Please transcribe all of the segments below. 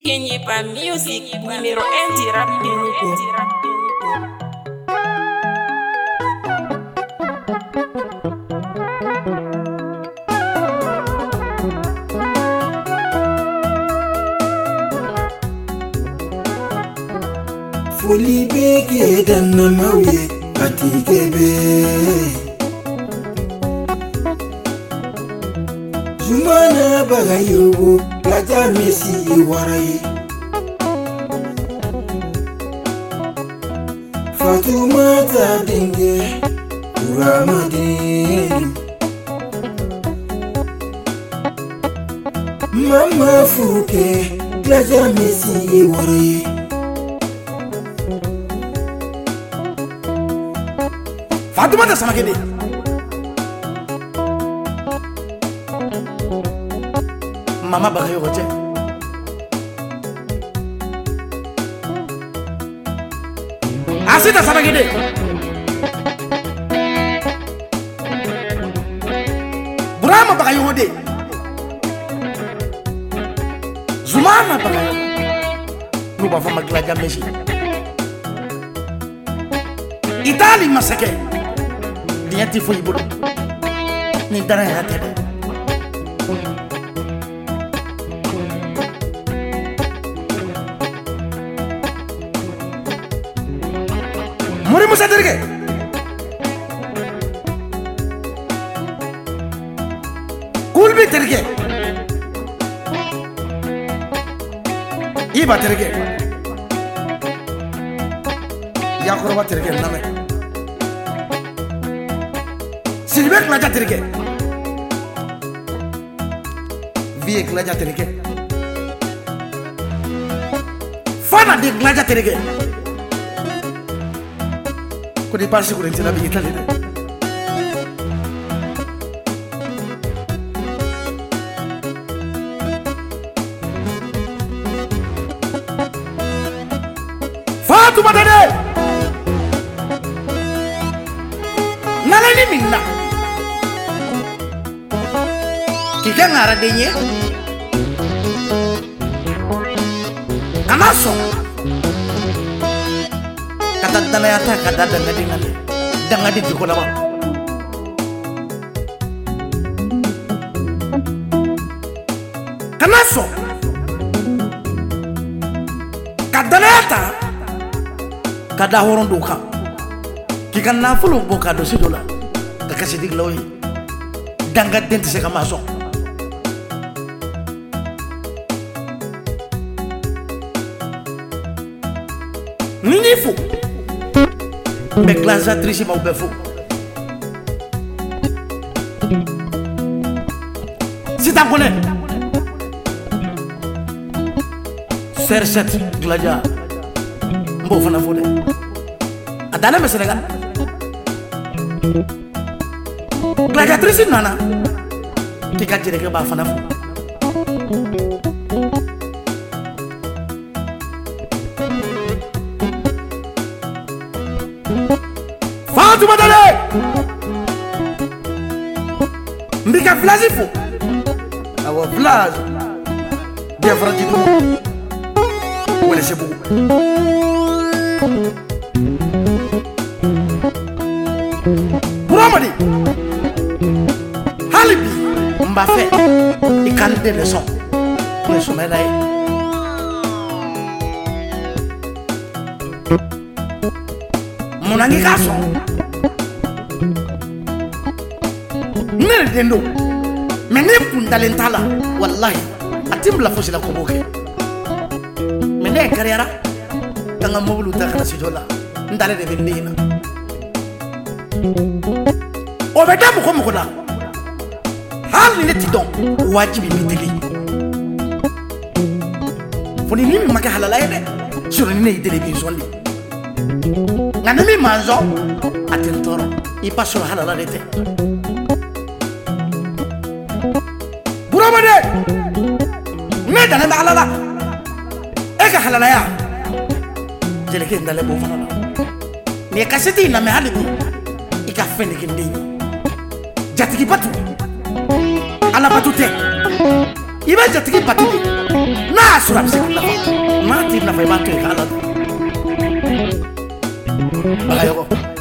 Kenyepa Music, numéro 1 du rap unité. Foli beke dan na mauye atikebe Jumana bagayo laja mesi warai Fatumata denge Ramadan Mama fuke laja mesi warai Fatumata sama gede Mama bagayo goje Asita sama gede Burama bagayo gode Zumana bagayo Nuba fama glaja meshi Itali masake Diati foi bolo ni dara ya tebe Muri musa terge Kulbi terge Iba terge Yakoroba terge name Silbek laja terike Viek laja terike Fana dik laja terike Kodi parsi kuri tina bi itali de Fatuma dede Nalani minna Kika ngara denye Kanaso Kata dana yata kada dana dingale Danga di bikola ba Kanaso Kadana yata Kada horon duka Kika nafulu boka dosi dola Kakasi diglawi Danga denti se kamaso Nini fou Me glaza trisi ma ube fou Si ta kone Serset glaja Mbo fana fou de Adana me Senegal Glaja trisi nana Kika jireke ba fana fou Fatuma dale Mbika flazi fou Awa flazi Dia franji tou Wele sebou Muhammadi Halibi Mbafe Ikande leçon Leçon menaye Monangi kaso Nere dendo Mene kundalentala Wallahi Atimbla fosi la koboke Mene kariara Tanga mobulu takana sijola Ndale de vendina Obeda muko da Hal ni neti don Wajibi mitili Foni nimi maka halala yede Suro nini idele binzondi Nganami manzo Atentoro Ipa suro halala rete Burabade Meda nenda halala Eka halala ya Jeleke ndale bofanala Ni kaseti na mehalibi Ika fende kindini Jatiki patu Ala patu te Iba jatiki patu Na sura msiku lafa fay ba toy kala bagayogo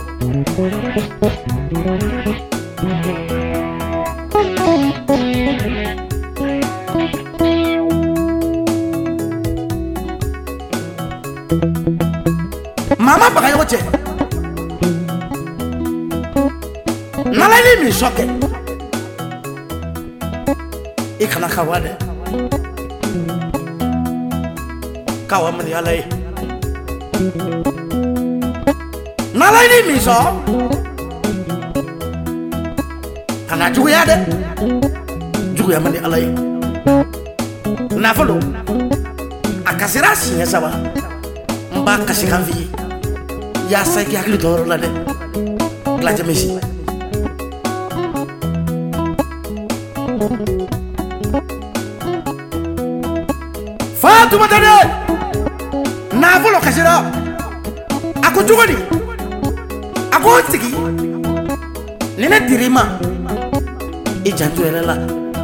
mama bagayogo che nalali mi shoke ikana kawade kawa mani alai nalali mi so kana juya de juya mani alai na folo akasira sinya saba mba kasikan vi ya sai ki akli doro la de glaja mesi Fatuma tade na folo kasira ako jugoni ako tigi nene dirima e janto elela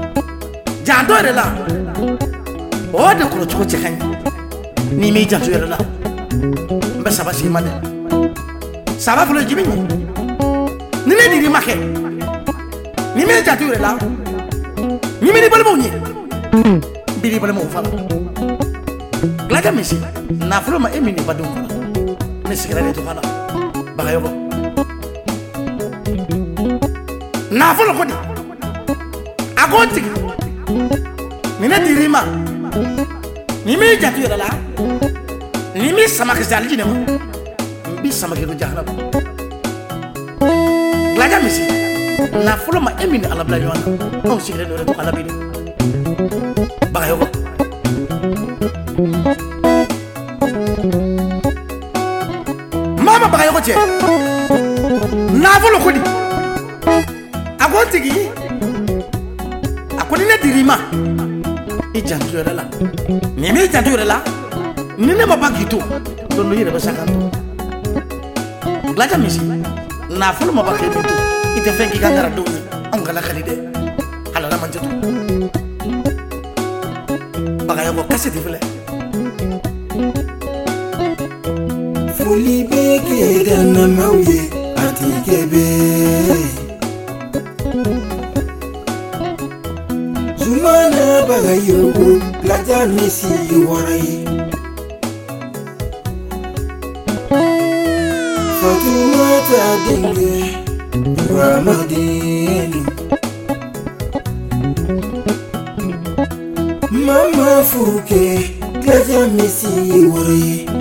o de ko chuko chekan ni mi janto elela mbe saba si made saba folo jibi nene dirima ke ni mi janto elela ni mi balmo ni biri balmo fala Glaga misi na furo ma emini badum ne sigara ne to fala bagayogo na furo ko di agoti ni na dirima ni mi jatu yala ni mi sama ke salji ne mo bi sama ke do jahra Glaga misi na furo ma emini ala bla yona on sigara ne to kala bi bagayogo Mama bagayogo che na volo kodi agotigi akoni ne dirima ijantu yela ni me ijantu yela ni ne mabagito to no yere basakanto glaja misi na volo mabagito ite fenki gandara do on gala khalide halala manjatu bagayogo kaseti fele Fuli beke dana mauye atikebe Zumana bagayogo plaja mesi warai Fatuma ta dinge Ramadini Mama fuke plaja mesi warai